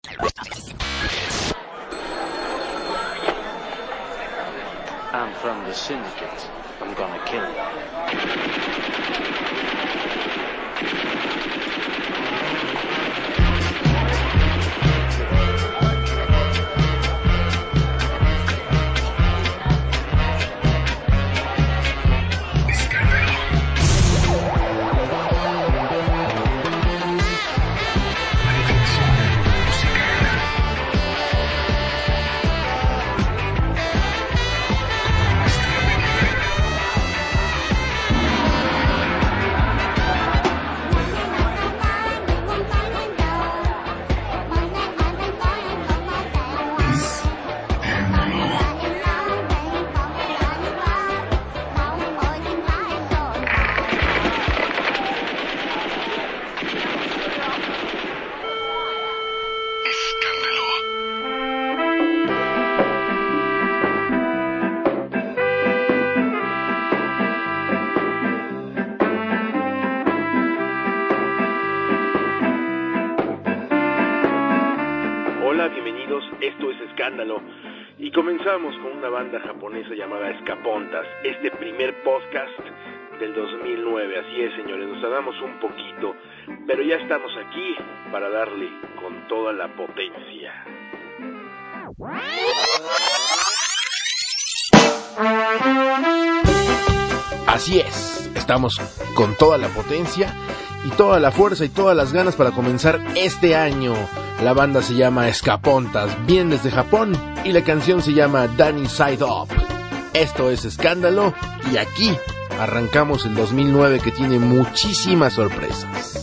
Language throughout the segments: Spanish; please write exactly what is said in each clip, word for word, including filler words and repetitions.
I'm from the syndicate. I'm gonna kill you. Y comenzamos con una banda japonesa llamada Skapontas, este primer podcast del dos mil nueve. Así es, señores, nos tardamos un poquito, pero ya estamos aquí para darle con toda la potencia. Así es, estamos con toda la potencia y toda la fuerza y todas las ganas para comenzar este año. La banda se llama Skapontas, vienen desde Japón y la canción se llama Danny Side Up. Esto es Escándalo y aquí arrancamos el dos mil nueve, que tiene muchísimas sorpresas.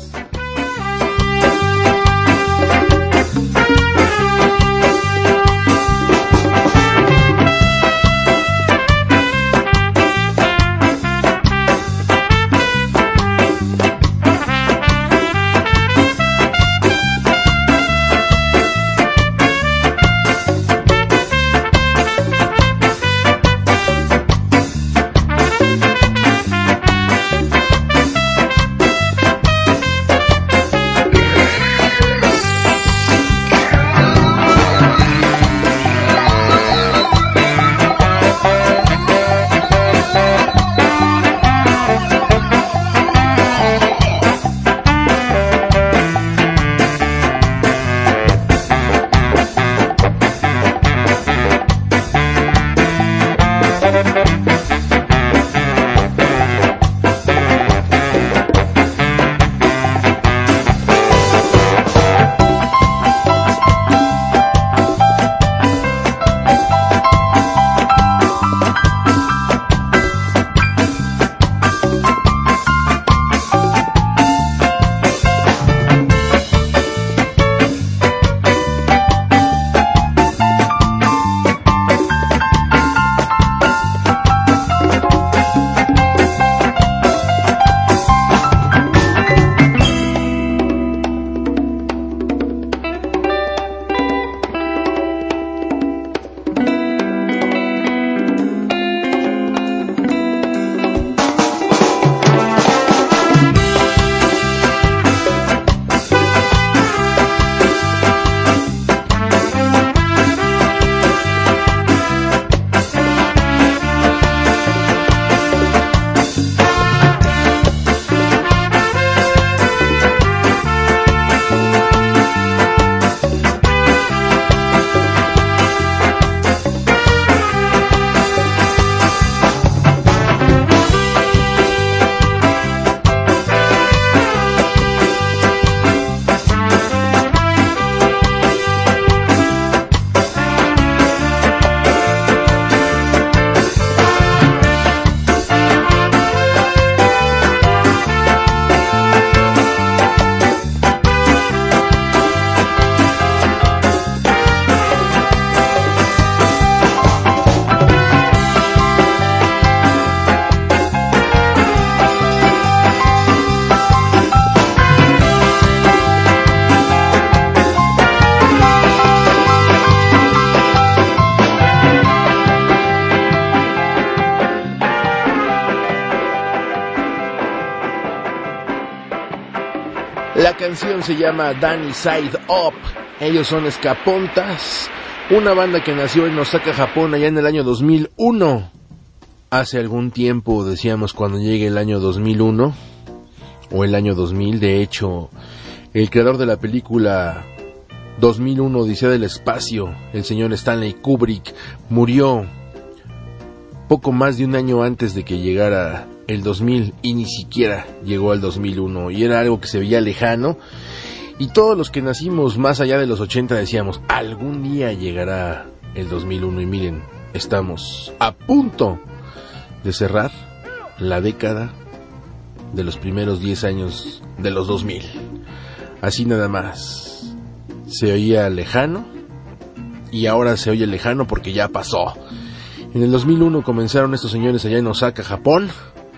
La canción se llama Danny Side Up Ellos son Skapontas, una banda que nació en Osaka, Japón, allá en el año dos mil uno. Hace algún tiempo decíamos cuando llegue el año dos mil uno o el año dos mil. De hecho, el creador de la película dos mil uno, Odisea del Espacio, el señor Stanley Kubrick, murió poco más de un año antes de que llegara el dos mil, y ni siquiera llegó al dos mil uno, y era algo que se veía lejano, y todos los que nacimos más allá de los ochenta decíamos, algún día llegará el dos mil uno, y miren, estamos a punto de cerrar la década de los primeros diez años de los dos mil. Así nada más. Se oía lejano, y ahora se oye lejano porque ya pasó. En el dos mil uno comenzaron estos señores allá en Osaka, Japón.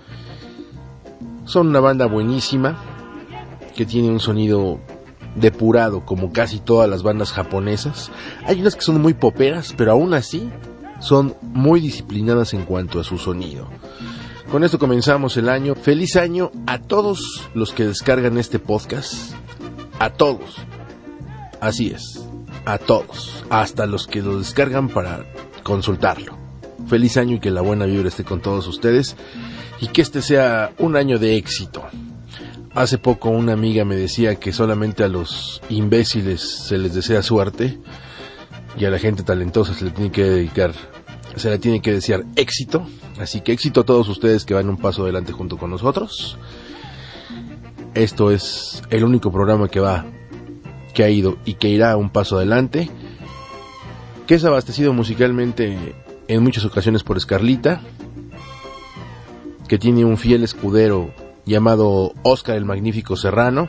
Son una banda buenísima, que tiene un sonido depurado como casi todas las bandas japonesas. Hay unas que son muy poperas, pero aún así son muy disciplinadas en cuanto a su sonido. Con esto comenzamos el año. Feliz año a todos los que descargan este podcast. A todos. Así es, a todos, hasta los que lo descargan para consultarlo. Feliz año y que la buena vibra esté con todos ustedes y que este sea un año de éxito. Hace poco una amiga me decía que solamente a los imbéciles se les desea suerte y a la gente talentosa se le tiene que dedicar, se le tiene que desear éxito. Así que éxito a todos ustedes que van un paso adelante junto con nosotros. Esto es el único programa que va, que ha ido y que irá un paso adelante, que es abastecido musicalmente en muchas ocasiones por Scarlita, que tiene un fiel escudero llamado Oscar el Magnífico Serrano,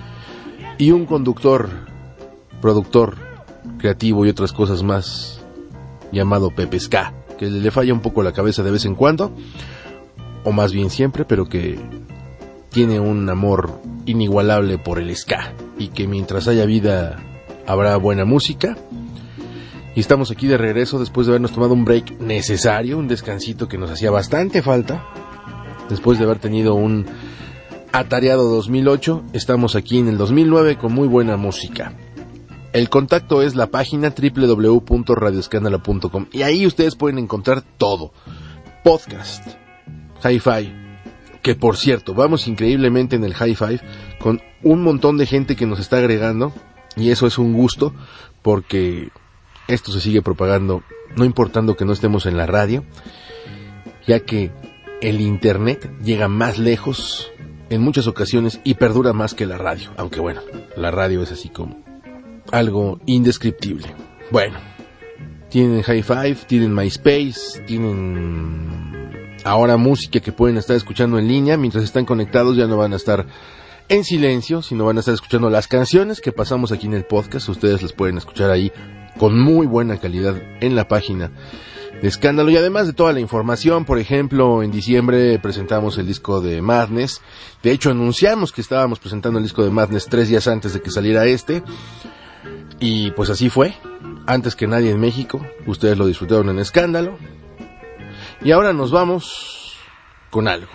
y un conductor, productor, creativo y otras cosas más, llamado Pepe Ska, que le falla un poco la cabeza de vez en cuando, o más bien siempre, pero que tiene un amor inigualable por el ska, y que mientras haya vida habrá buena música. Y estamos aquí de regreso después de habernos tomado un break necesario, un descansito que nos hacía bastante falta. Después de haber tenido un atareado dos mil ocho, estamos aquí en el dos mil nueve con muy buena música. El contacto es la página doble u doble u doble u punto radio escándalo punto com, y ahí ustedes pueden encontrar todo. Podcast, hi-fi, que por cierto, vamos increíblemente en el hi-fi con un montón de gente que nos está agregando, y eso es un gusto porque esto se sigue propagando, no importando que no estemos en la radio, ya que el internet llega más lejos en muchas ocasiones y perdura más que la radio, aunque bueno, la radio es así como algo indescriptible. Bueno, tienen hi-fi, tienen MySpace, tienen ahora música que pueden estar escuchando en línea. Mientras están conectados ya no van a estar en silencio, sino van a estar escuchando las canciones que pasamos aquí en el podcast. Ustedes las pueden escuchar ahí con muy buena calidad en la página de Escándalo, y además de toda la información. Por ejemplo, en diciembre presentamos el disco de Madness. De hecho, anunciamos que estábamos presentando el disco de Madness tres días antes de que saliera este, y pues así fue, antes que nadie en México. Ustedes lo disfrutaron en Escándalo, y ahora nos vamos con algo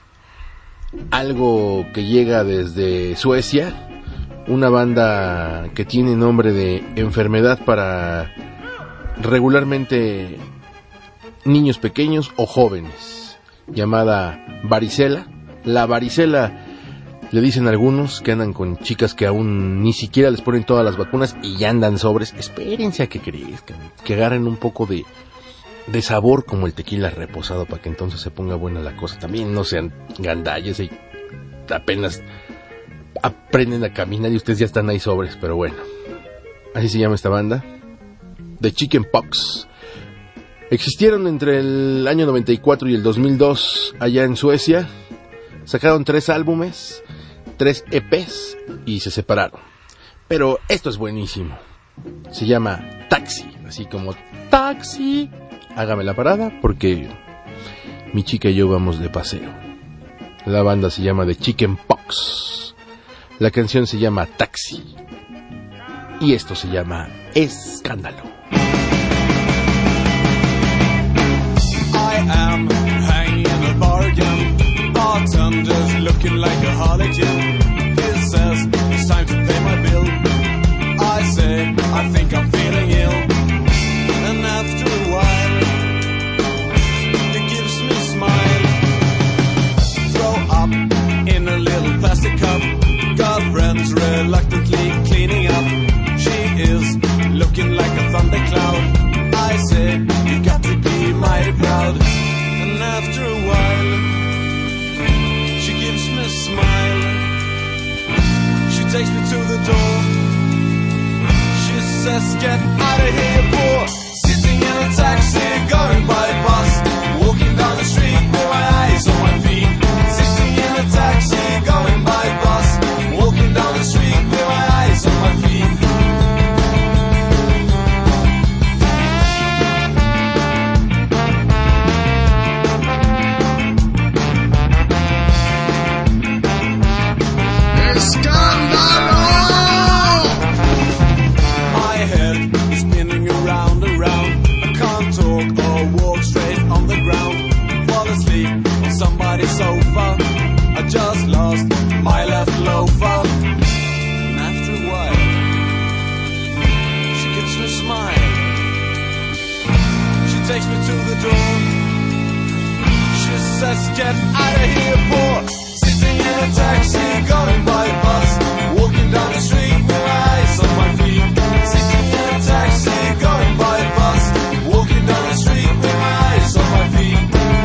algo que llega desde Suecia, una banda que tiene nombre de enfermedad para regularmente niños pequeños o jóvenes, llamada varicela. La varicela le dicen algunos que andan con chicas que aún ni siquiera les ponen todas las vacunas y ya andan sobres. Espérense a que crezcan, que agarren un poco de, de sabor como el tequila reposado para que entonces se ponga buena la cosa. También no sean gandalles y apenas aprenden a caminar y ustedes ya están ahí sobres, pero bueno. Así se llama esta banda, The Chicken Pox. Existieron entre el año noventa y cuatro y el dos mil dos allá en Suecia. Sacaron tres álbumes, tres E Pes y se separaron. Pero esto es buenísimo. Se llama Taxi, así como taxi. Hágame la parada porque mi chica y yo vamos de paseo. La banda se llama The Chicken Pox. La canción se llama Taxi. Y esto se llama Escándalo. I am hanging in a bargain. Bartender's looking like a harlot. He says it's time to pay my bill. I say I think I'm feeling ill. And after a while, it gives me a smile. Throw up in a little plastic cup. Girlfriend's reluctantly cleaning up. She is looking like a thundercloud. I say, you got to be mighty proud. And after a while, she gives me a smile. She takes me to the door. She says, get out of here, poor. Sitting in a taxi, going by bus. Walking down the street with my eyes on my feet. Sitting in a taxi, going by bus. Walking down the street with my eyes on my feet. My head is spinning around and round. I can't talk or walk straight on the ground. Fall asleep on somebody's sofa. I just lost my left loafer. And after a while, she gives me a smile. She takes me to the door. She says, get out of here, poor. Sitting in a taxi, going by bus. Walking down the street with my eyes on my feet. Sitting in a taxi, going by bus. Walking down the street with my eyes on my feet.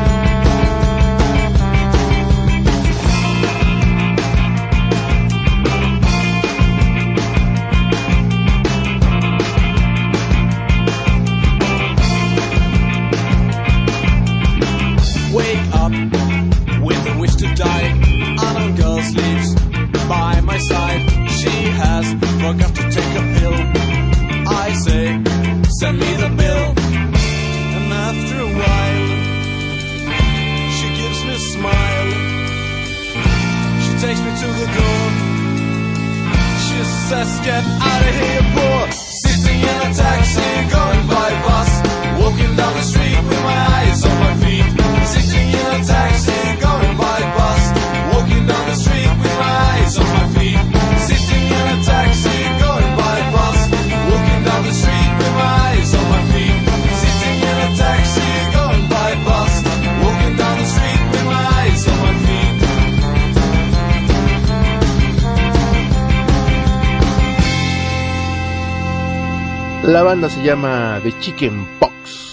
Wake up with a wish to die. Another girl sleeps by my side. She has forgot to take a pill. I say, send me the bill. And after a while, she gives me a smile. She takes me to the door. She says, get out of here, poor. Sitting in a taxi, going by bus. Walking down the street with my eyes on my feet. Sitting in a taxi, going by bus. Walking down the street with my eyes on my feet. Sitting in a taxi, going by bus. Walking down the street with my eyes on my feet. Sitting in a taxi, going by bus. Walking down the street with my eyes on my feet. La banda se llama The Chicken Pox.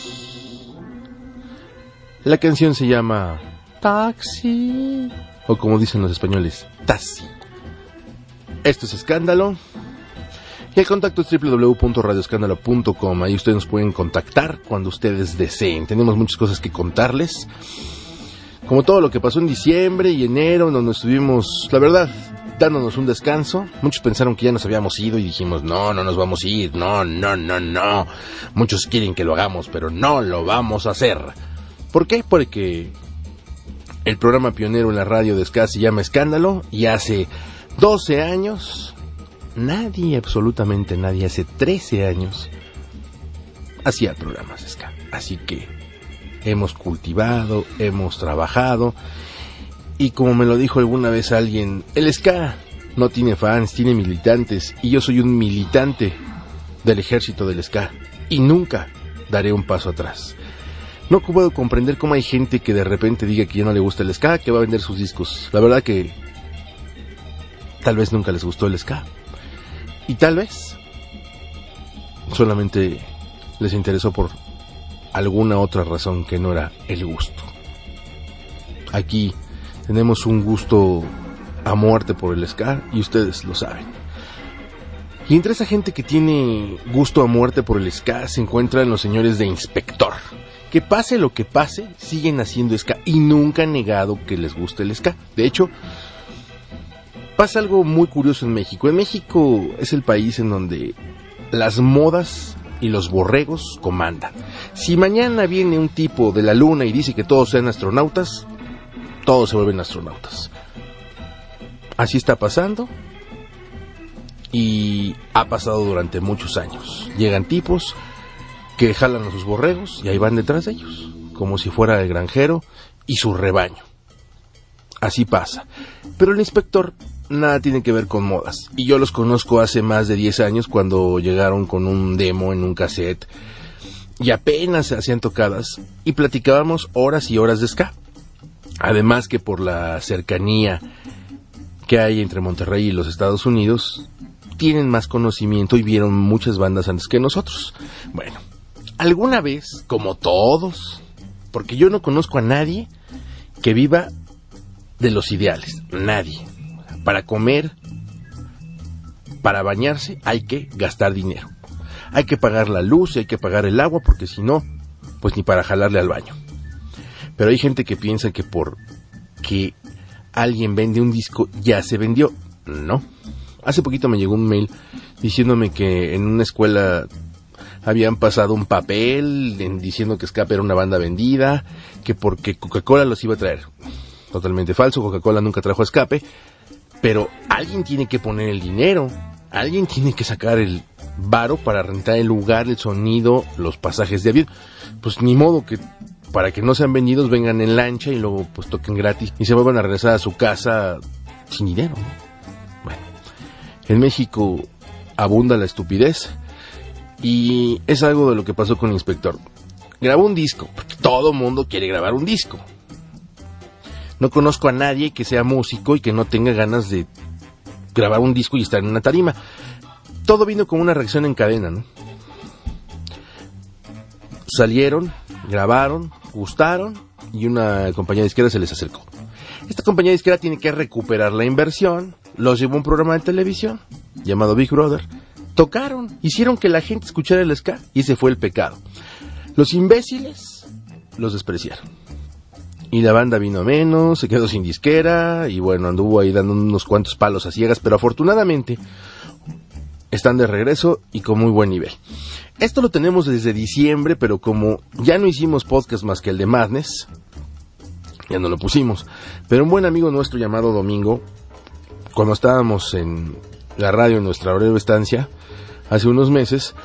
La canción se llama Taxi, o como dicen los españoles, Taxi. Esto es Escándalo. Y el contacto es doble u doble u doble u punto radio escándalo punto com. Ahí ustedes nos pueden contactar cuando ustedes deseen. Tenemos muchas cosas que contarles. Como todo lo que pasó en diciembre y enero, donde estuvimos, la verdad, dándonos un descanso. Muchos pensaron que ya nos habíamos ido y dijimos, no, no nos vamos a ir, no, no, no, no. Muchos quieren que lo hagamos, pero no lo vamos a hacer. ¿Por qué? Porque el programa pionero en la radio de ska se llama Escándalo y hace doce años, nadie, absolutamente nadie, hace trece años, hacía programas de ska. Así que hemos cultivado, hemos trabajado y como me lo dijo alguna vez alguien, el ska no tiene fans, tiene militantes y yo soy un militante del ejército del ska y nunca daré un paso atrás. No puedo comprender cómo hay gente que de repente diga que ya no le gusta el ska, que va a vender sus discos. La verdad que tal vez nunca les gustó el ska. Y tal vez solamente les interesó por alguna otra razón que no era el gusto. Aquí tenemos un gusto a muerte por el ska y ustedes lo saben. Y entre esa gente que tiene gusto a muerte por el ska se encuentran los señores de Inspector. Que pase lo que pase, siguen haciendo ska y nunca han negado que les guste el ska. De hecho, pasa algo muy curioso en México. En México es el país en donde las modas y los borregos comandan. Si mañana viene un tipo de la luna y dice que todos sean astronautas, todos se vuelven astronautas. Así está pasando y ha pasado durante muchos años. Llegan tipos que jalan a sus borregos y ahí van detrás de ellos, como si fuera el granjero y su rebaño. Así pasa. Pero el Inspector nada tiene que ver con modas. Y yo los conozco hace más de diez años cuando llegaron con un demo en un cassette y apenas se hacían tocadas y platicábamos horas y horas de ska. Además que por la cercanía que hay entre Monterrey y los Estados Unidos, tienen más conocimiento y vieron muchas bandas antes que nosotros. Bueno, alguna vez, como todos, porque yo no conozco a nadie que viva de los ideales, nadie. Para comer, para bañarse, hay que gastar dinero. Hay que pagar la luz y hay que pagar el agua, porque si no, pues ni para jalarle al baño. Pero hay gente que piensa que por que alguien vende un disco, ya se vendió. No. Hace poquito me llegó un mail diciéndome que en una escuela habían pasado un papel en, diciendo que Escape era una banda vendida, que porque Coca-Cola los iba a traer. Totalmente falso, Coca-Cola nunca trajo a Escape. Pero alguien tiene que poner el dinero, alguien tiene que sacar el varo para rentar el lugar, el sonido, los pasajes de avión. Pues ni modo que para que no sean vendidos vengan en lancha y luego pues toquen gratis y se vuelvan a regresar a su casa sin dinero, ¿no? Bueno, en México abunda la estupidez y es algo de lo que pasó con el Inspector. Grabó un disco, porque todo mundo quiere grabar un disco. No conozco a nadie que sea músico y que no tenga ganas de grabar un disco y estar en una tarima. Todo vino como una reacción en cadena, ¿no? Salieron, grabaron, gustaron y una compañía disquera se les acercó. Esta compañía disquera tiene que recuperar la inversión, los llevó a un programa de televisión llamado Big Brother, tocaron, hicieron que la gente escuchara el ska y ese fue el pecado. Los imbéciles los despreciaron. Y la banda vino a menos, se quedó sin disquera y bueno, anduvo ahí dando unos cuantos palos a ciegas, pero afortunadamente están de regreso y con muy buen nivel. Esto lo tenemos desde diciembre, pero como ya no hicimos podcast más que el de Madness, ya no lo pusimos. Pero un buen amigo nuestro llamado Domingo, cuando estábamos en la radio en nuestra breve estancia, hace unos meses,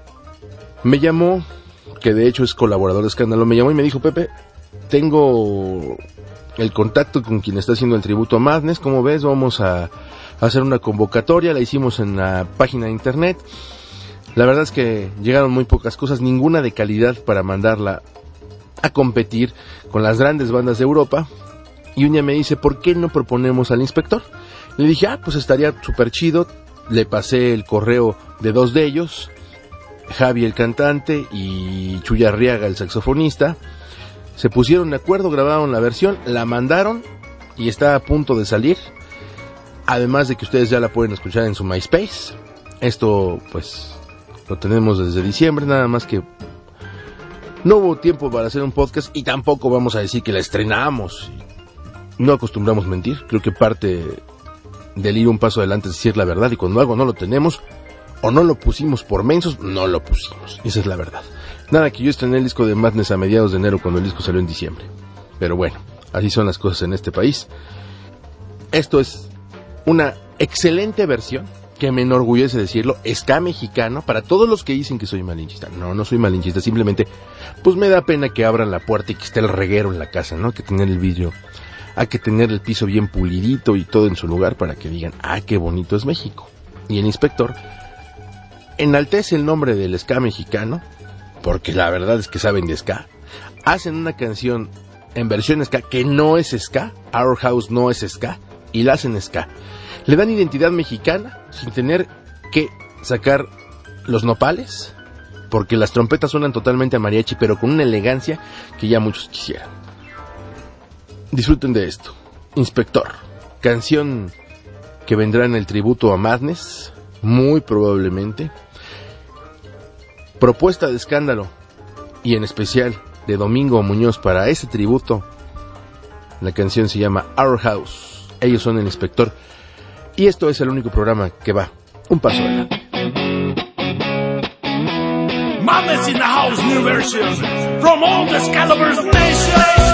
me llamó, que de hecho es colaborador de Escándalo, me llamó y me dijo: Pepe, tengo el contacto con quien está haciendo el tributo a Madness, ¿cómo ves? Vamos a hacer una convocatoria, la hicimos en la página de internet. La verdad es que llegaron muy pocas cosas, ninguna de calidad para mandarla a competir con las grandes bandas de Europa. Y un día me dice: ¿por qué no proponemos al Inspector? Le dije: ah, pues estaría súper chido. Le pasé el correo de dos de ellos, Javi el cantante y Chuy Arriaga el saxofonista. Se pusieron de acuerdo, grabaron la versión, la mandaron y está a punto de salir. Además de que ustedes ya la pueden escuchar en su MySpace. Esto pues lo tenemos desde diciembre, nada más que no hubo tiempo para hacer un podcast y tampoco vamos a decir que la estrenamos. No acostumbramos mentir, creo que parte del ir un paso adelante es decir la verdad, y cuando algo no lo tenemos o no lo pusimos por mensos, no lo pusimos. Esa es la verdad. Nada que yo estrené el disco de Madness a mediados de enero cuando el disco salió en diciembre. Pero bueno, así son las cosas en este país. Esto es una excelente versión, que me enorgullece decirlo, ska mexicano, para todos los que dicen que soy malinchista. No, no soy malinchista, simplemente pues me da pena que abran la puerta y que esté el reguero en la casa, ¿no? Hay que tener el vidrio, hay que tener el piso bien pulidito y todo en su lugar para que digan: ah, qué bonito es México. Y el Inspector enaltece el nombre del ska mexicano, porque la verdad es que saben de ska. Hacen una canción en versión ska que no es ska, Our House no es ska, y la hacen ska. Le dan identidad mexicana sin tener que sacar los nopales, porque las trompetas suenan totalmente a mariachi, pero con una elegancia que ya muchos quisieran. Disfruten de esto. Inspector, canción que vendrá en el tributo a Madness, muy probablemente. Propuesta de Escándalo y en especial de Domingo Muñoz para ese tributo. La canción se llama Our House. Ellos son el Inspector y esto es el único programa que va un paso adelante. Madness in the house, new version from all the Excalibur's nations.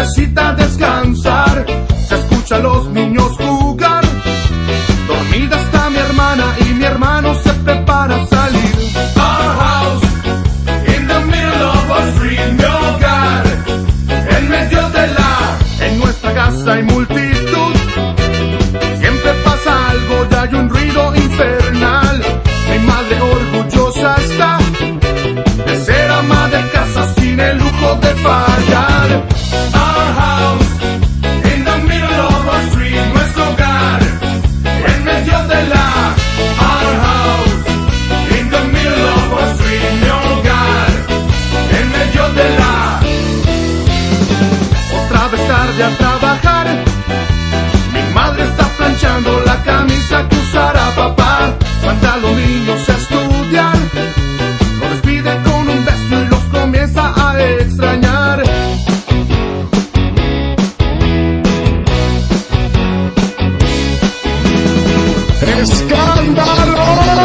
necesita descansar. Se escucha a los niños jugar. Dormida está mi hermana y mi hermano se prepara a salir. Our house, in the middle of a street, mi hogar, en medio de la... En nuestra casa hay multitud. Siempre pasa algo y hay un ruido infernal. Mi madre orgullosa está de ser ama de casa sin el lujo de fallar. Our house, in the middle of a street, nuestro hogar, en medio de la... Our house, in the middle of a street, mi hogar, en medio de la... Otra vez tarde a trabajar. Mi madre está planchando la camisa que usará papá. Manda a los niños a estudiar. Los despide con un beso y los comienza a extrañar. ¡Escándalo!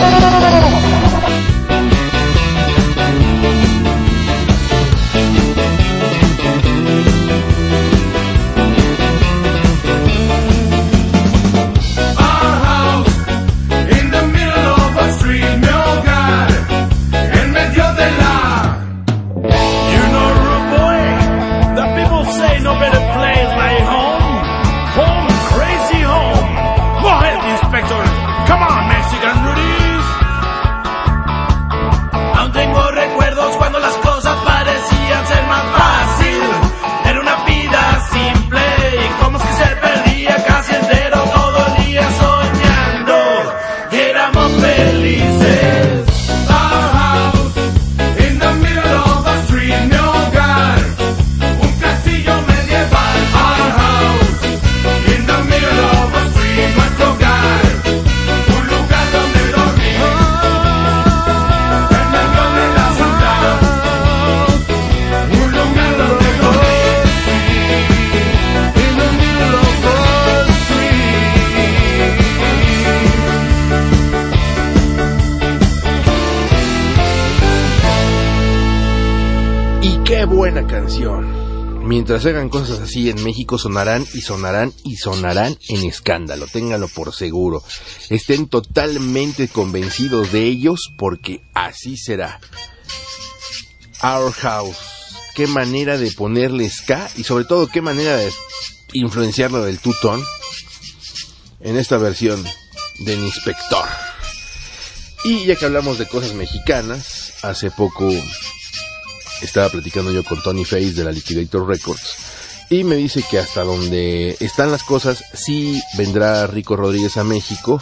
Buena canción. Mientras hagan cosas así en México sonarán y sonarán y sonarán en escándalo, ténganlo por seguro. Estén totalmente convencidos de ellos porque así será. Our House, qué manera de ponerle ska y sobre todo qué manera de influenciarlo del two-tone en esta versión del Inspector. Y ya que hablamos de cosas mexicanas, hace poco estaba platicando yo con Tony Face de la Liquidator Records y me dice que hasta donde están las cosas sí vendrá Rico Rodríguez a México,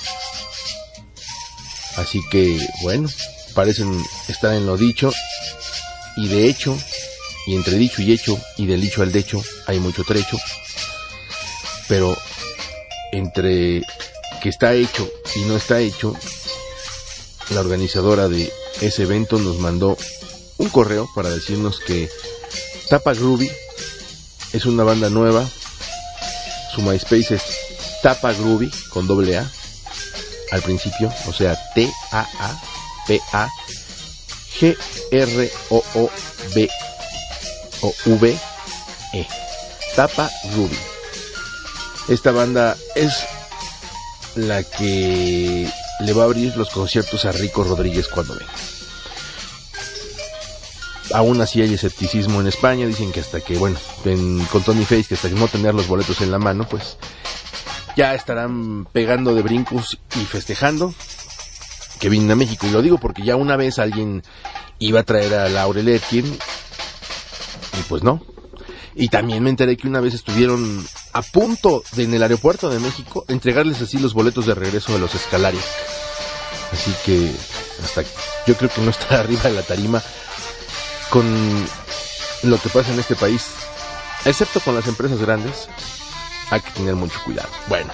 así que bueno, parecen estar en lo dicho y de hecho, y entre dicho y hecho y del dicho al decho hay mucho trecho, pero entre que está hecho y no está hecho, la organizadora de ese evento nos mandó un correo para decirnos que Tapa Groovy es una banda nueva. Su MySpace es Tapa Groovy con doble A al principio, o sea T A A P A G R O O B O V E, Tapa Groovy. Esta banda es la que le va a abrir los conciertos a Rico Rodríguez cuando venga. Aún así hay escepticismo en España, dicen que hasta que, bueno, en, con Tony Face, que hasta que no tener los boletos en la mano, pues ya estarán pegando de brincos y festejando que vienen a México. Y lo digo porque ya una vez alguien iba a traer a Laurel Aitken y pues no. Y también me enteré que una vez estuvieron a punto de, en el aeropuerto de México, entregarles así los boletos de regreso de los Escalarios. Así que hasta yo creo que no está arriba de la tarima con lo que pasa en este país, excepto con las empresas grandes, hay que tener mucho cuidado. Bueno,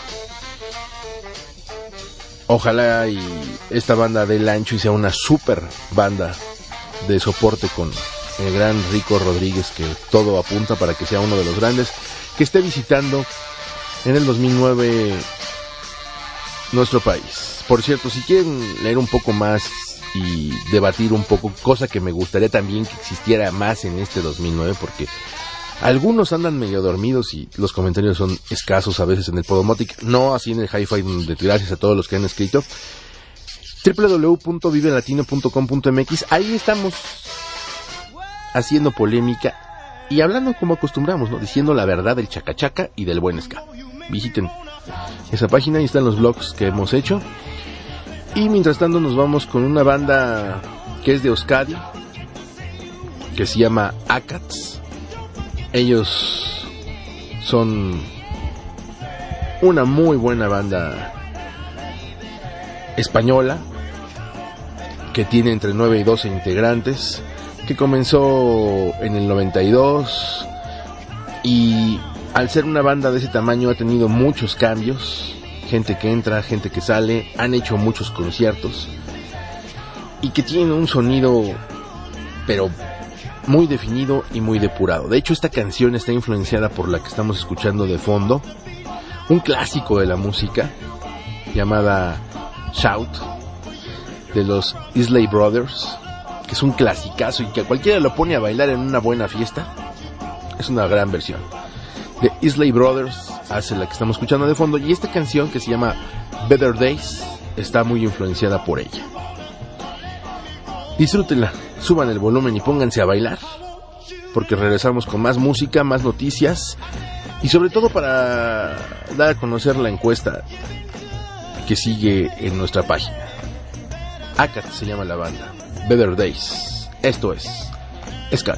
ojalá y esta banda dé el ancho y sea una super banda de soporte con el gran Rico Rodríguez, que todo apunta para que sea uno de los grandes, que esté visitando en el dos mil nueve nuestro país. Por cierto, si quieren leer un poco más y debatir un poco, cosa que me gustaría también que existiera más en este dos mil nueve, porque Algunos andan medio dormidos y los comentarios son escasos a veces en el Podomatic, no así en el Hi-Fi, donde gracias a todos los que han escrito. doble u doble u doble u punto vive latino punto com punto m x, ahí estamos haciendo polémica y hablando como acostumbramos, ¿no? Diciendo la verdad del chacachaca y del buen ska. Visiten esa página, ahí están los blogs que hemos hecho. Y mientras tanto nos vamos con una banda que es de Euskadi, que se llama Akats. Ellos son una muy buena banda española que tiene entre nueve y doce integrantes, que comenzó en el noventa y dos y al ser una banda de ese tamaño ha tenido muchos cambios, gente que entra, gente que sale, han hecho muchos conciertos y que tienen un sonido pero muy definido y muy depurado. De hecho, esta canción está influenciada por la que estamos escuchando de fondo, un clásico de la música llamada Shout, de los Isley Brothers, que es un clasicazo y que a cualquiera lo pone a bailar en una buena fiesta. Es una gran versión. The Isley Brothers hace la que estamos escuchando de fondo, y esta canción, que se llama Better Days, está muy influenciada por ella. Disfrútenla, suban el volumen y pónganse a bailar, porque regresamos con más música, más noticias y sobre todo para dar a conocer la encuesta que sigue en nuestra página. Akat se llama la banda, Better Days. Esto es Ska.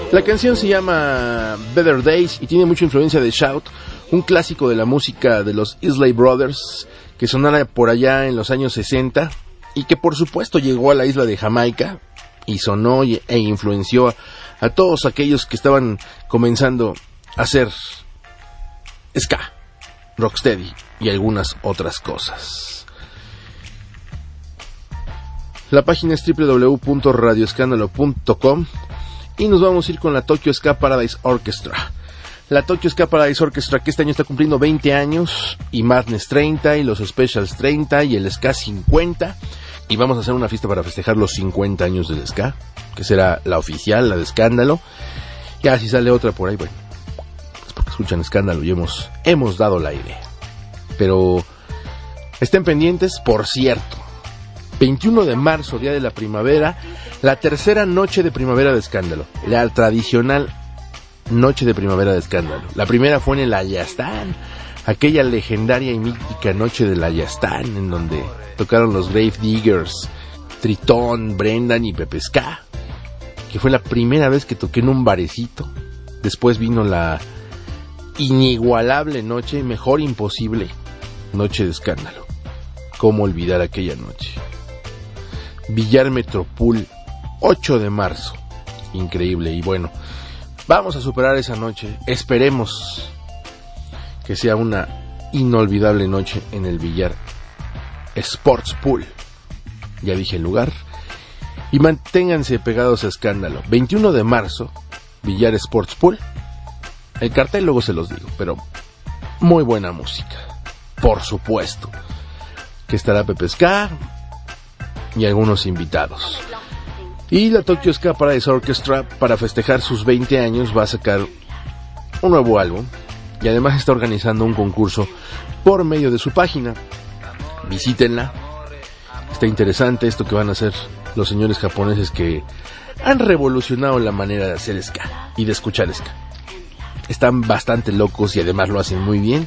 La canción se llama Better Days y tiene mucha influencia de Shout, un clásico de la música de los Isley Brothers que sonara por allá en los años sesenta y que por supuesto llegó a la isla de Jamaica y sonó e influenció a, a todos aquellos que estaban comenzando a hacer ska, rocksteady y algunas otras cosas. La página es doble u doble u doble u punto radio escándalo punto com y nos vamos a ir con la Tokyo Ska Paradise Orchestra. La Tokyo Ska Paradise Orchestra, que este año está cumpliendo veinte años, y Madness treinta, y los Specials treinta, y el Ska cincuenta, y vamos a hacer una fiesta para festejar los cincuenta años del Ska, que será la oficial, la de Escándalo. Ya si sale otra por ahí, bueno, es porque escuchan Escándalo y hemos, hemos dado la idea. Pero estén pendientes, por cierto, veintiuno de marzo, día de la primavera, la tercera noche de primavera de Escándalo, la tradicional noche de primavera de Escándalo. La primera fue en el Ayastán, aquella legendaria y mítica noche del Ayastán, en donde tocaron los Grave Diggers, Tritón, Brendan y Pepe Ska, que fue la primera vez que toqué en un barecito. Después vino la inigualable noche, mejor imposible, noche de Escándalo. ¿Cómo olvidar aquella noche? Villar Metropol, ocho de marzo. Increíble. Y bueno, vamos a superar esa noche. Esperemos que sea una inolvidable noche en el Villar Sports Pool. Ya dije el lugar. Y manténganse pegados a Escándalo. veintiuno de marzo, Villar Sports Pool. El cartel luego se los digo, pero muy buena música. Por supuesto que estará Pepe Ska y algunos invitados. Y la Tokyo Ska Paradise Orchestra, para festejar sus veinte años, va a sacar un nuevo álbum y además está organizando un concurso por medio de su página. Visítenla. Está interesante esto que van a hacer los señores japoneses que han revolucionado la manera de hacer ska y de escuchar ska. Están bastante locos y además lo hacen muy bien.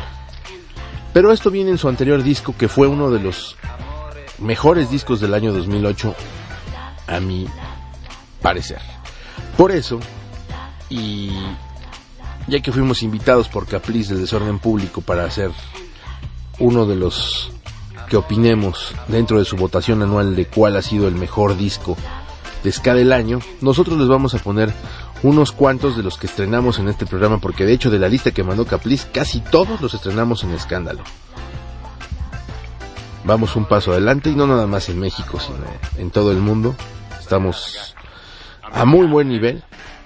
Pero esto viene en su anterior disco, que fue uno de los mejores discos del año dos mil ocho, a mi parecer. Por eso, y ya que fuimos invitados por Capriz del Desorden Público para hacer uno de los que opinemos dentro de su votación anual de cuál ha sido el mejor disco de ska del año, nosotros les vamos a poner unos cuantos de los que estrenamos en este programa, porque de hecho de la lista que mandó Capriz, casi todos los estrenamos en Escándalo. Vamos un paso adelante, y no nada más en México, sino en todo el mundo. Estamos a muy buen nivel,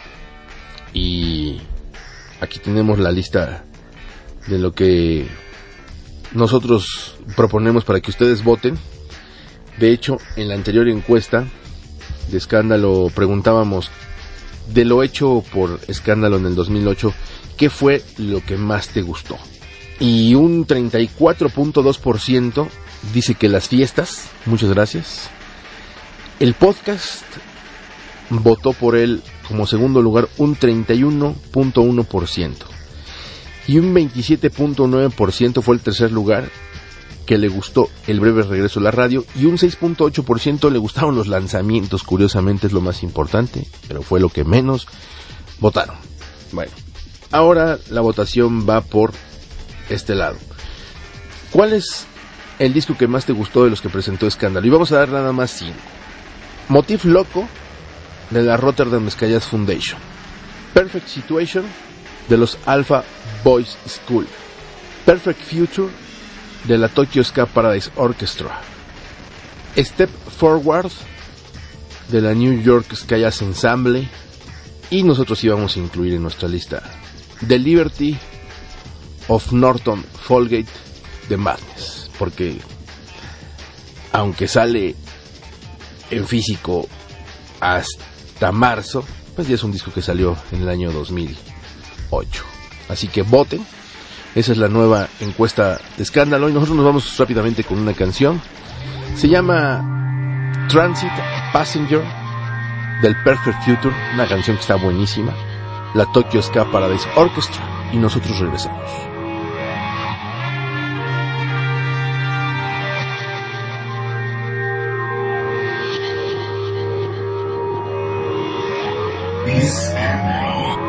y aquí tenemos la lista de lo que nosotros proponemos para que ustedes voten. De hecho, en la anterior encuesta de Escándalo preguntábamos, de lo hecho por Escándalo en el dos mil ocho, ¿qué fue lo que más te gustó? Y un treinta y cuatro punto dos por ciento dice que las fiestas, muchas gracias. El podcast votó por él como segundo lugar un treinta y uno punto uno por ciento. Y un veintisiete punto nueve por ciento fue el tercer lugar, que le gustó el breve regreso a la radio, y un seis punto ocho por ciento le gustaron los lanzamientos. Curiosamente es lo más importante, pero fue lo que menos votaron. Bueno, ahora la votación va por este lado. ¿Cuál es el disco que más te gustó de los que presentó Escándalo? Y vamos a dar nada más cinco. Motif Loco, de la Rotterdam Ska Jazz Foundation. Perfect Situation, de los Alpha Boys School. Perfect Future, de la Tokyo Ska Paradise Orchestra. Step Forward, de la New York Ska Jazz Ensemble. Y nosotros íbamos a incluir en nuestra lista The Liberty of Norton Folgate, de Madness, porque aunque sale en físico hasta marzo, pues ya es un disco que salió en el año dos mil ocho. Así que voten. Esa es la nueva encuesta de Escándalo, y nosotros nos vamos rápidamente con una canción. Se llama Transit Passenger, del Perfect Future, una canción que está buenísima. La Tokyo Ska Paradise Orchestra, y nosotros regresamos. Peace and love.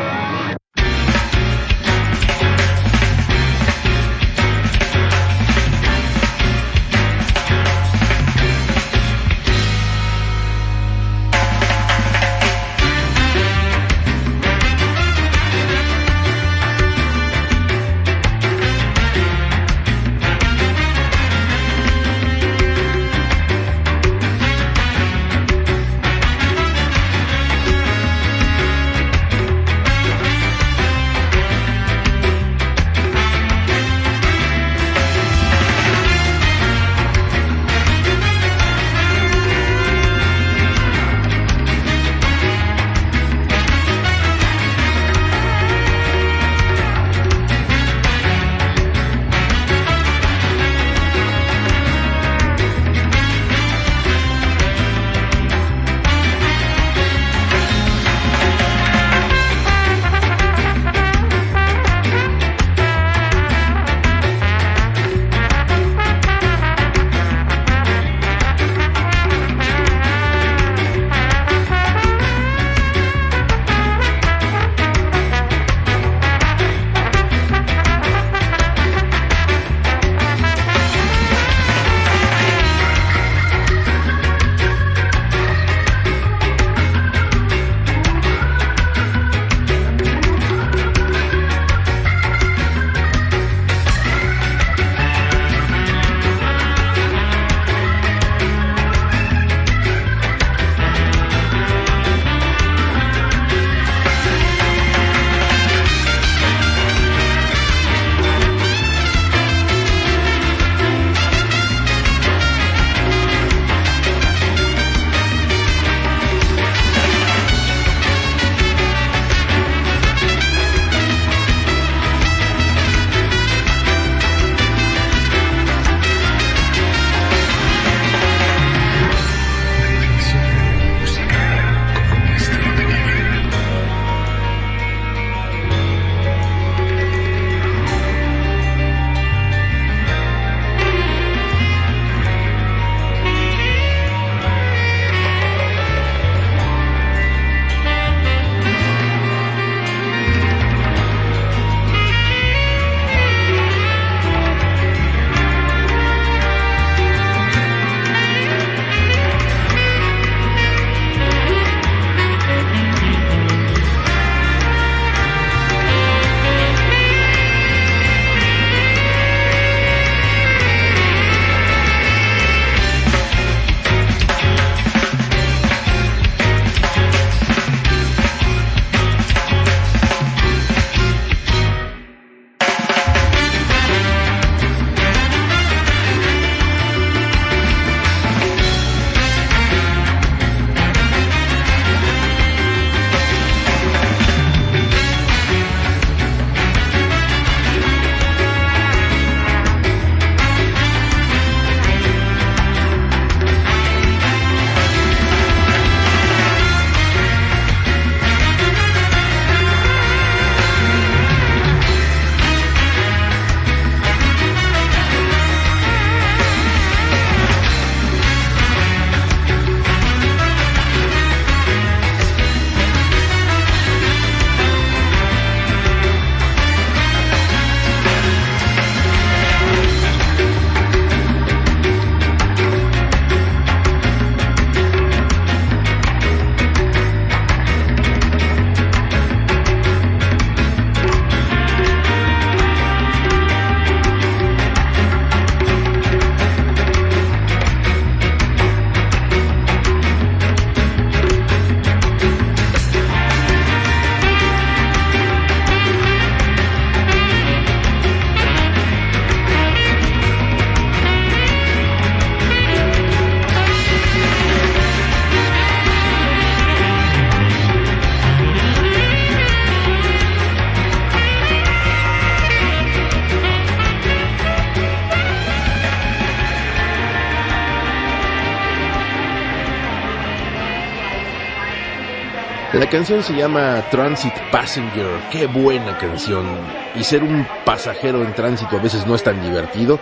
La canción se llama Transit Passenger. Qué buena canción. Y ser un pasajero en tránsito a veces no es tan divertido,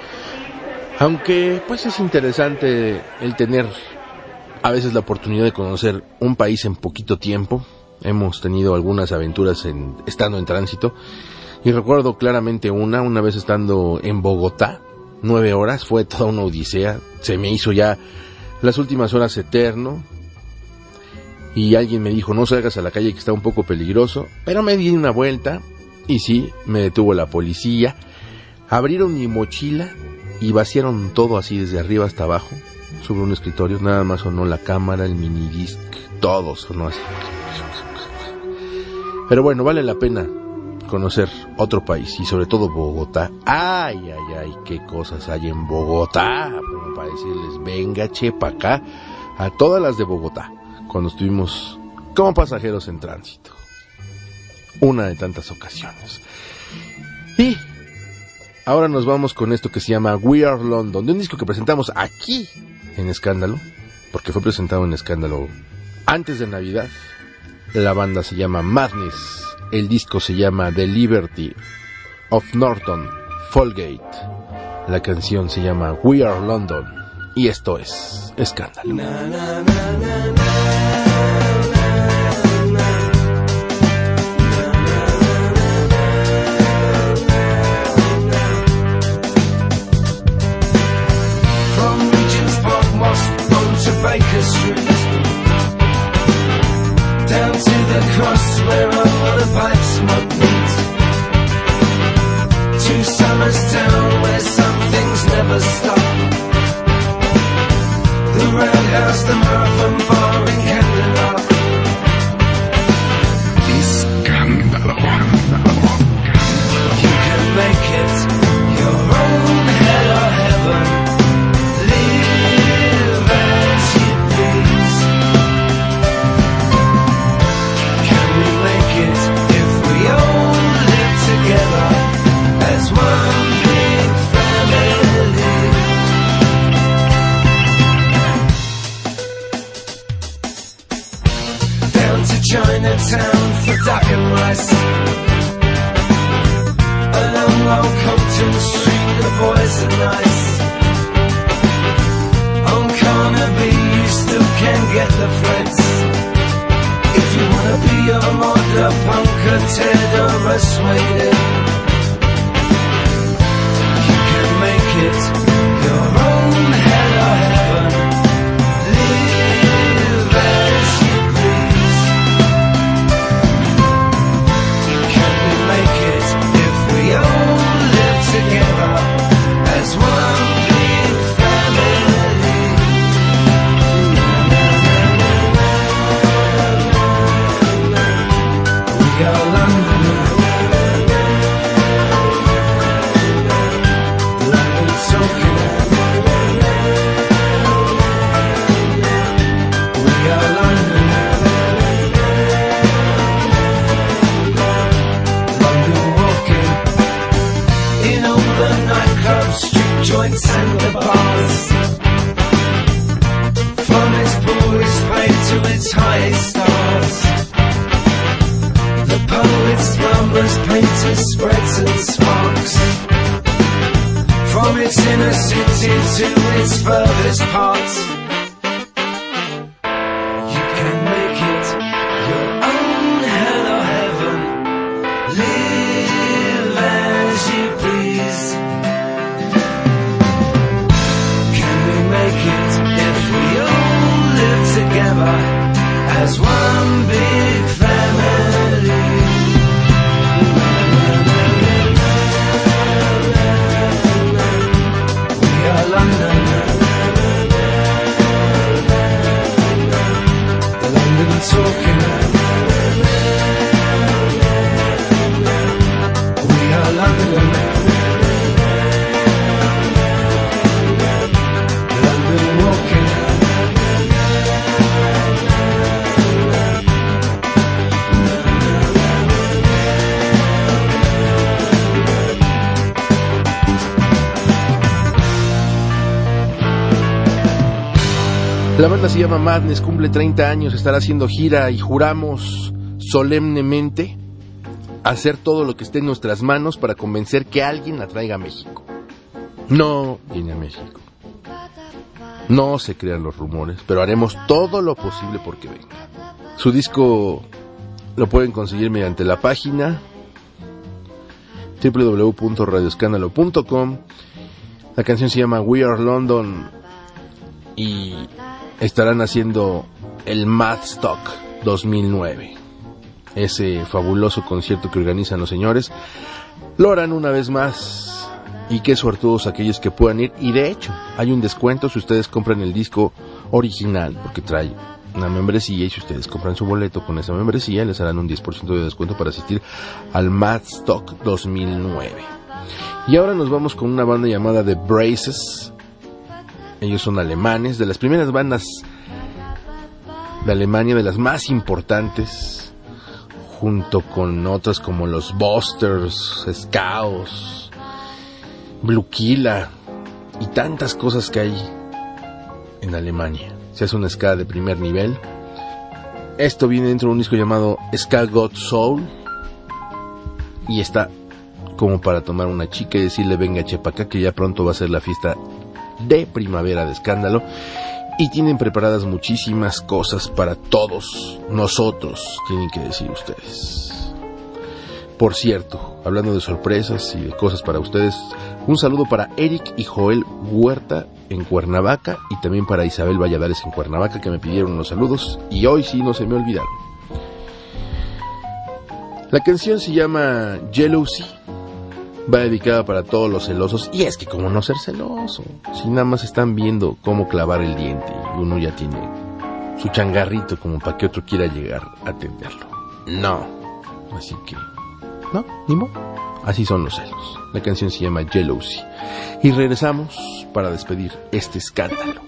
aunque pues es interesante el tener a veces la oportunidad de conocer un país en poquito tiempo hemos tenido algunas aventuras en, estando en tránsito, y recuerdo claramente una, una vez estando en Bogotá, nueve horas, fue toda una odisea, se me hizo ya las últimas horas eterno, y alguien me dijo, no salgas a la calle que está un poco peligroso, pero me di una vuelta, y sí, me detuvo la policía, abrieron mi mochila, y vaciaron todo así desde arriba hasta abajo, sobre un escritorio, nada más sonó la cámara, el minidisc, todo sonó así. Pero bueno, vale la pena conocer otro país y sobre todo Bogotá. Ay, ay, ay, qué cosas hay en Bogotá, como para decirles, venga, che, pa' acá, a todas las de Bogotá, cuando estuvimos como pasajeros en tránsito. Una de tantas ocasiones. Y ahora nos vamos con esto que se llama We Are London, de un disco que presentamos aquí en Escándalo, porque fue presentado en Escándalo antes de Navidad. La banda se llama Madness, el disco se llama The Liberty of Norton Folgate, la canción se llama We Are London, y esto es Escándalo. Na, na, na, na, na. Baker Street, down to the cross where all the pipes smoke meet, to Somers Town where some things never stop, the Roundhouse, the Marathon Bar in Camden Lock. Escándalo. You can make it your own hell or heaven. Chinatown for duck and rice, along Old Compton Street the boys are nice. On Carnaby you still can get the threads, if you wanna be a mod, a punk, a Ted or a Swede. You can make it your own hell or heaven. Live as you we all live together as one big family. We are London, London talking. We are London, London walking. In all the nightclubs, street joints and the bars, from its poorest paid to its highest stars, the poets, plumbers, painters, spreads and sparks, from its inner city to its furthest parts. You can make it your own hell or heaven. Live as you please. Can we make it if we all live together as one big family? We are London, the London talking. We are London, London walking. La banda se llama Madness, cumple treinta años, estará haciendo gira y juramos solemnemente hacer todo lo que esté en nuestras manos para convencer que alguien la traiga a México. No viene a México. No se crean los rumores, pero haremos todo lo posible porque venga. Su disco lo pueden conseguir mediante la página doble u doble u doble u punto radio escándalo punto com. La canción se llama We Are London y estarán haciendo el Madstock dos mil nueve, ese fabuloso concierto que organizan los señores. Lo harán una vez más y qué suertudos aquellos que puedan ir, y de hecho hay un descuento si ustedes compran el disco original, porque trae una membresía, y si ustedes compran su boleto con esa membresía les harán un diez por ciento de descuento para asistir al Madstock dos mil nueve. Y ahora nos vamos con una banda llamada The Braces. Ellos son alemanes, de las primeras bandas de Alemania, de las más importantes, junto con otras como los Busters, Scaus, Blue Killa y tantas cosas que hay en Alemania. Se hace una ska de primer nivel. Esto viene dentro de un disco llamado Ska God Soul y está como para tomar una chica y decirle venga chepa acá, que ya pronto va a ser la fiesta de primavera de Escándalo, y tienen preparadas muchísimas cosas para todos nosotros, tienen que decir ustedes. Por cierto, hablando de sorpresas y de cosas para ustedes, un saludo para Eric y Joel Huerta en Cuernavaca, y también para Isabel Valladares en Cuernavaca, que me pidieron los saludos y hoy sí no se me olvidaron. La canción se llama Jealousy, va dedicada para todos los celosos, y es que cómo no ser celoso, si nada más están viendo cómo clavar el diente y uno ya tiene su changarrito como para que otro quiera llegar a atenderlo. No, así que no, ni modo, así son los celos. La canción se llama Jealousy y regresamos para despedir este escándalo.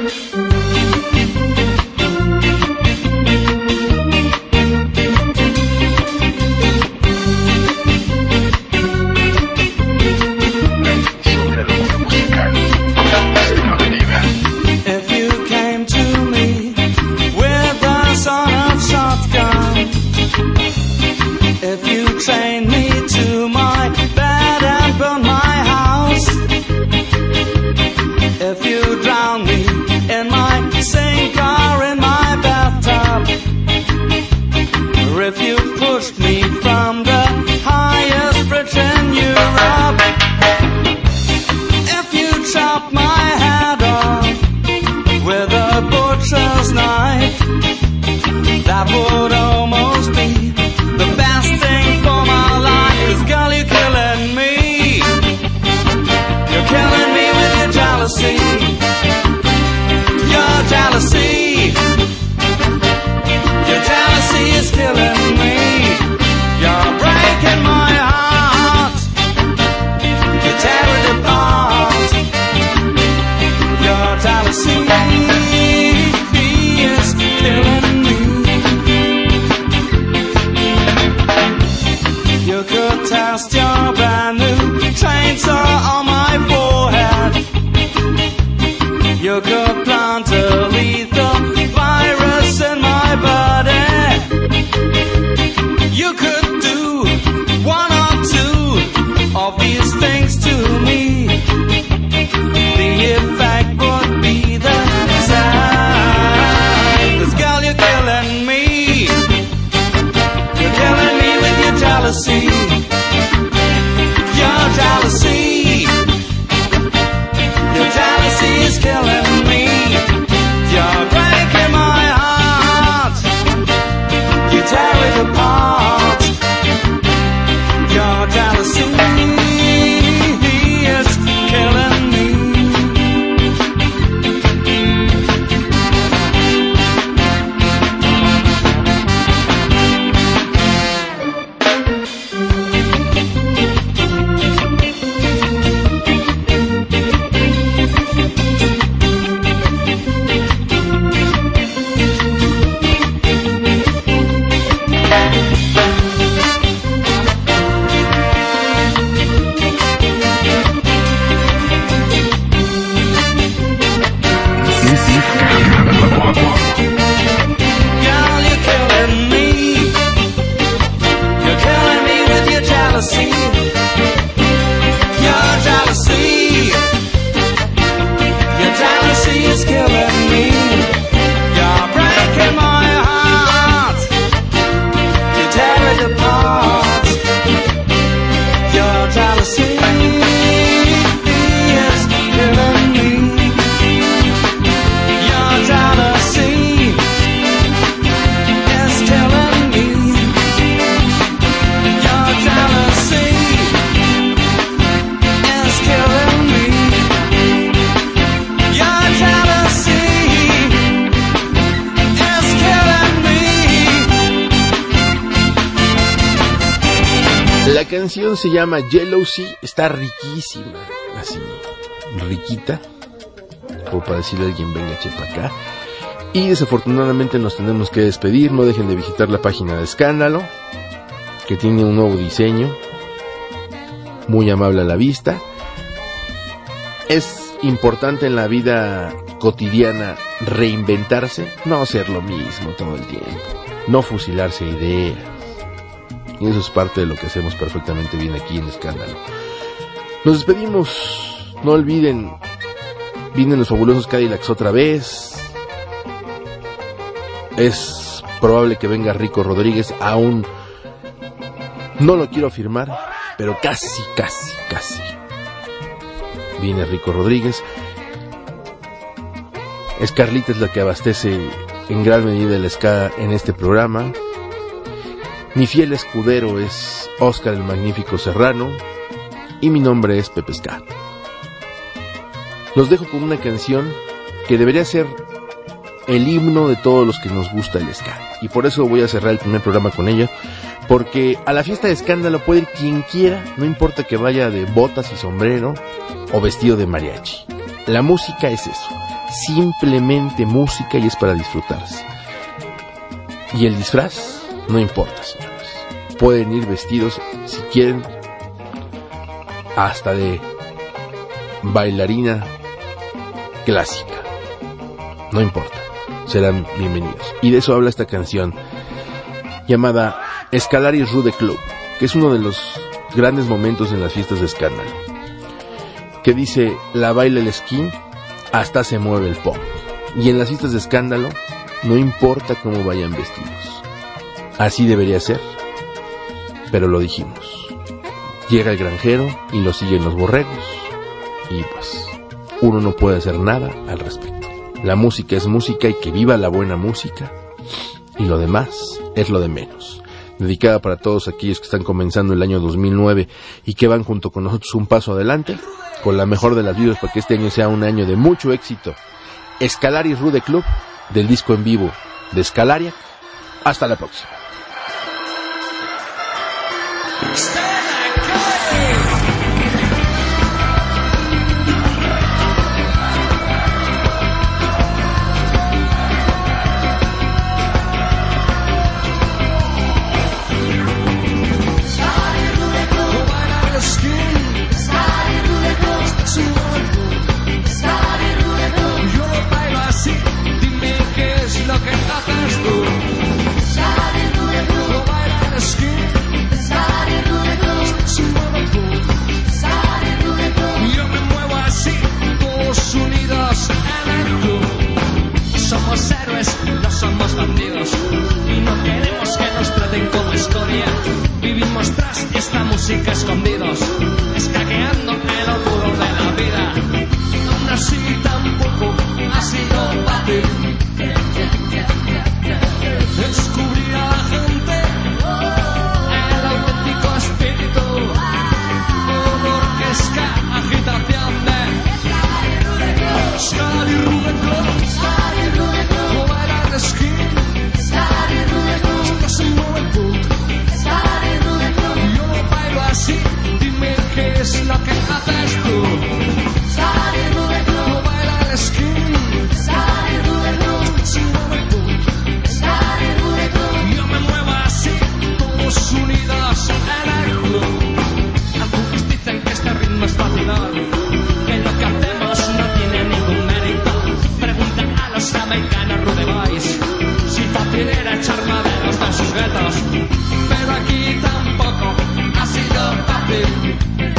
Chain me to my bed and burn my house. If you drown me in my sink or in my bathtub, or if you pushed me from the highest bridge in Europe, if you chop my head off with a butcher's knife, that would almost be the best thing for my life. 'Cause girl, you're killing me. You're killing me with your jealousy. Your jealousy. Your jealousy is killing me. La canción se llama Jealousy, está riquísima, así, riquita, como para decirle a alguien, venga, chepa acá. Y desafortunadamente nos tenemos que despedir. No dejen de visitar la página de Escándalo, que tiene un nuevo diseño, muy amable a la vista. Es importante en la vida cotidiana reinventarse, no hacer lo mismo todo el tiempo, no fusilarse ideas. Y eso es parte de lo que hacemos perfectamente bien aquí en Escándalo. Nos despedimos, no olviden, vienen los fabulosos Cadillacs otra vez. Es probable que venga Rico Rodríguez, aún no lo quiero afirmar, pero casi, casi, casi. Viene Rico Rodríguez. Scarlita es la que abastece en gran medida el ska en este programa. Mi fiel escudero es Oscar el Magnífico Serrano. Y mi nombre es Pepe Ska. Los dejo con una canción que debería ser el himno de todos los que nos gusta el ska. Y por eso voy a cerrar el primer programa con ella. Porque a la fiesta de Escándalo puede ir quien quiera, no importa que vaya de botas y sombrero o vestido de mariachi. La música es eso, simplemente música, y es para disfrutarse. Y el disfraz no importa, señores. Pueden ir vestidos, si quieren, hasta de bailarina clásica. No importa, serán bienvenidos. Y de eso habla esta canción llamada Escalari Rude Club, que es uno de los grandes momentos en las fiestas de Escándalo, que dice: la baila el skin, hasta se mueve el pop. Y en las fiestas de Escándalo no importa cómo vayan vestidos, así debería ser, pero lo dijimos. Llega el granjero y lo siguen los borregos, y pues uno no puede hacer nada al respecto. La música es música, y que viva la buena música, y lo demás es lo de menos. Dedicada para todos aquellos que están comenzando el año dos mil nueve y que van junto con nosotros un paso adelante, con la mejor de las vidas, para que este año sea un año de mucho éxito. Escalari Rude Club, del disco en vivo de Scalaria. Hasta la próxima. Somos héroes, no somos bandidos, y no queremos que nos traten como escoria. Vivimos tras esta música escondidos, escaqueando el orgullo de la vida. Aún así tampoco ha sido fácil descubrir a la gente el auténtico espíritu, color que es agitación de Scary Rude Club. Dime qué es lo que haces tú. No baila el skin. Yo me muevo así, todos unidos en el club. Algunos dicen que este ritmo es vacilón, que lo que hacemos no tiene ningún mérito. Preguntan a los americanos Rude Boys si fácil era echar maderos de sus guetos, pero aquí tampoco ha sido fácil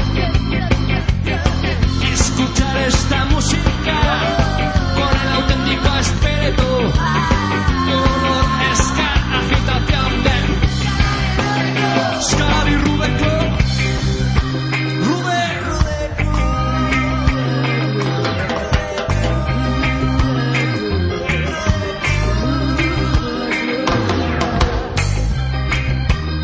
escuchar esta música con el auténtico espíritu, color ska, agitación de Scary Rude Club. Rude, Rude Club.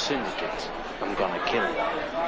syndicate. I'm gonna kill you.